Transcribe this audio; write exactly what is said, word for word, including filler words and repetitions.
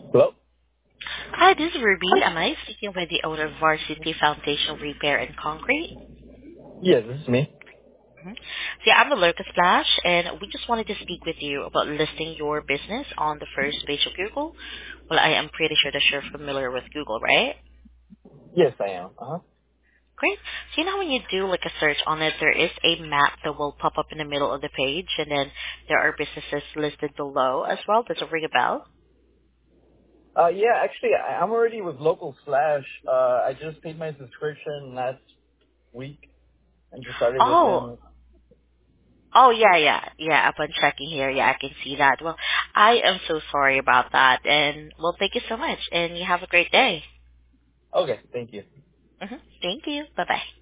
Hello? Hi, this is Ruby. Am I speaking with the owner of Varsity Foundation Repair and Concrete? Yes, this is me. Mm-hmm. See, I'm Alerta Splash, and we just wanted to speak with you about listing your business on the first page of Google. Well, I am pretty sure that you're familiar with Google, right? Yes, I am. Uh-huh. Great. So you know when you do like a search on it, there is a map that will pop up in the middle of the page, and then there are businesses listed below as well. Does it ring a bell? Uh, yeah, actually, I, I'm already with Local Slash. Uh, I just paid my subscription last week and just started with Oh, them. Oh, yeah, yeah, yeah. Upon checking here, yeah, I can see that. Well, I am so sorry about that. And, well, thank you so much. And you have a great day. Okay, thank you. hmm Thank you. Bye-bye.